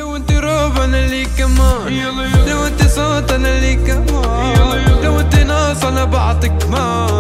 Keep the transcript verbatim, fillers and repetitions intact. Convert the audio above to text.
لو انت راب انا اللي كمان، لو انت صوت انا اللي كمان، لو انت ناس انا بعطيك مان.